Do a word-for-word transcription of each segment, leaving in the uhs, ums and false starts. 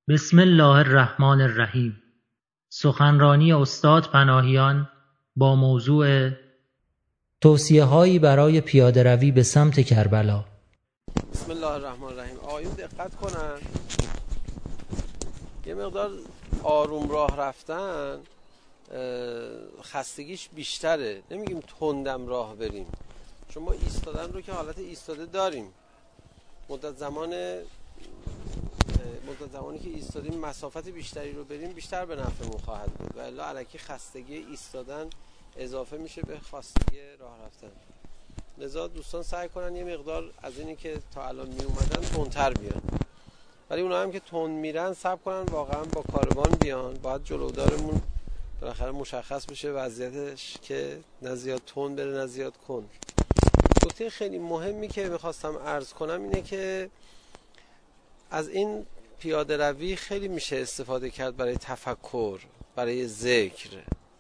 بسم الله الرحمن الرحیم. سخنرانی استاد پناهیان با موضوع توصیه‌هایی برای پیاده‌روی به سمت کربلا. بسم الله الرحمن الرحیم. آقایون دقت کنن، یه مقدار آروم راه رفتن خستگیش بیشتره. نمیگیم تندم راه بریم، چون ما ایستادن رو که حالت ایستاده داریم، مدت زمان مدت زمانی که ایستادیم مسافت بیشتری رو بریم بیشتر به نفعمون خواهد بود، و الا الکی خستگی ایستادن اضافه میشه به خستگی راه رفتن. لذا دوستان سعی کنن یه مقدار از اینی که تا الان می اومدن تندتر بیان، ولی اونا هم که تند میرن صبر کنن واقعا با کاروان بیان. باید جلودارمون بالاخره مشخص بشه وضعیتش که نه زیاد تند بره نه زیاد کند. نکته خیلی مهمی که میخواستم عرض کنم اینه که از این پیاده روی خیلی میشه استفاده کرد برای تفکر، برای ذکر.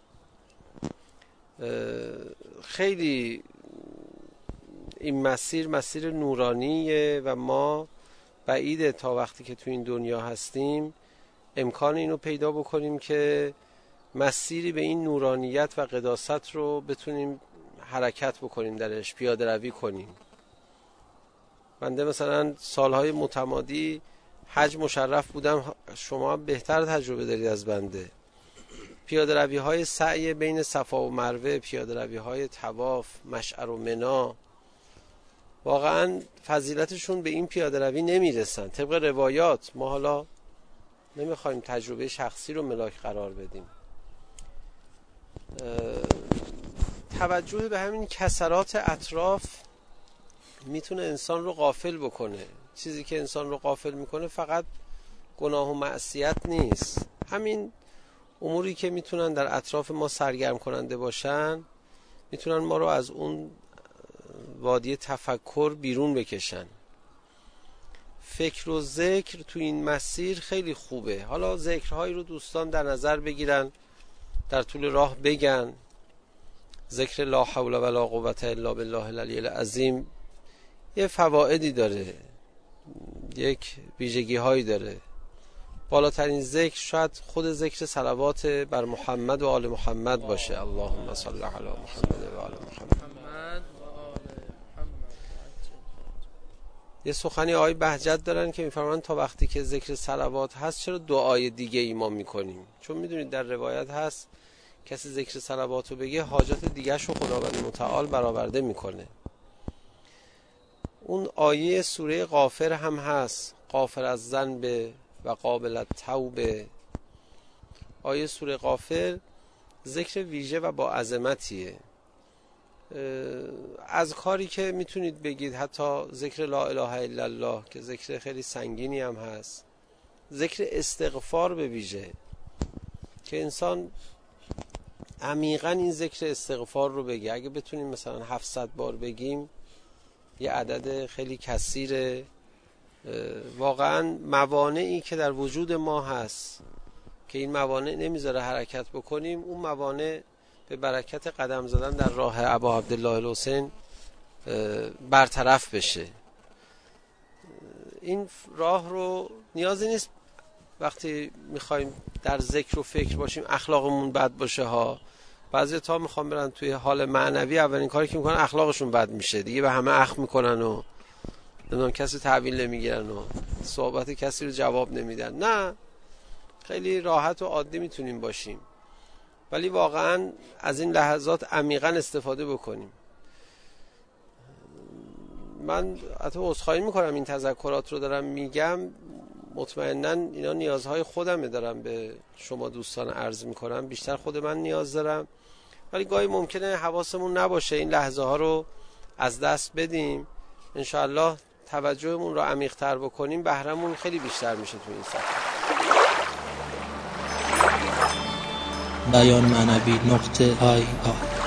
خیلی این مسیر مسیر نورانیه و ما بعیده تا وقتی که تو این دنیا هستیم امکان اینو پیدا بکنیم که مسیری به این نورانیت و قداست رو بتونیم حرکت بکنیم، درش پیاده روی کنیم. بنده مثلا سالهای متمادی حج مشرف بودم، شما بهتر تجربه دارید از بنده. پیاده روی های سعی بین صفا و مروه، پیاده روی های طواف، مشعر و منا، واقعا فضیلتشون به این پیاده روی نمیرسن طبق روایات. ما حالا نمیخوایم تجربه شخصی رو ملاک قرار بدیم. توجه به همین کسرات اطراف میتونه انسان رو غافل بکنه. چیزی که انسان رو غافل میکنه فقط گناه و معصیت نیست، همین اموری که میتونن در اطراف ما سرگرم کننده باشن میتونن ما رو از اون وادی تفکر بیرون بکشن. فکر و ذکر تو این مسیر خیلی خوبه. حالا ذکرهایی رو دوستان در نظر بگیرن، در طول راه بگن. ذکر لا حول ولا قوة الا بالله العلی العظیم یه فوائدی داره، یک ویژگی هایی داره. بالاترین ذکر شاید خود ذکر صلوات بر محمد و آل محمد باشه. اللهم صل علی محمد و آل محمد. یه سخنی آقای بهجت دارن که میفرمان تا وقتی که ذکر صلوات هست چرا دعای دیگه ای ما میکنیم؟ چون میدونید در روایت هست کسی ذکر صلوات رو بگه حاجات دیگه شو خداوند متعال برآورده میکنه. اون آیه سوره غافر هم هست، غافر از ذنب و قابل التوبه. آیه سوره غافر ذکر ویژه و با عظمتیه. از کاری که میتونید بگید حتی ذکر لا اله الا الله که ذکر خیلی سنگینی هم هست، ذکر استغفار به ویژه که انسان عمیقا این ذکر استغفار رو بگه. اگه بتونیم مثلا هفتصد بار بگیم یه عدد خیلی کثیره. واقعا موانعی که در وجود ما هست که این موانع نمیذاره حرکت بکنیم، اون موانع به برکت قدم زدن در راه ابا عبدالله الحسین برطرف بشه. این راه رو نیازی نیست وقتی میخوایم در ذکر و فکر باشیم اخلاقمون بد باشه ها. بعضی تا میخوام برن توی حال معنوی، اولین کاری که میکنن اخلاقشون بد میشه دیگه، به همه اخ میکنن و نمیدونم کسی تحویل نمیگیرن و صحبت کسی رو جواب نمیدن. نه، خیلی راحت و عادی میتونیم باشیم، ولی واقعا از این لحظات عمیقا استفاده بکنیم. من حتی عذرخواهی میکنم این تذکرات رو دارم میگم، مطمئناً اینا نیازهای خودمه دارم به شما دوستان عرض میکنم، بیشتر خود من نیاز دارم، ولی گاهی ممکنه حواسمون نباشه این لحظه ها رو از دست بدیم. انشاءالله توجهمون رو عمیق‌تر بکنیم بهره‌مون خیلی بیشتر میشه تو این سفر. بیان معنوی نقطه آی آی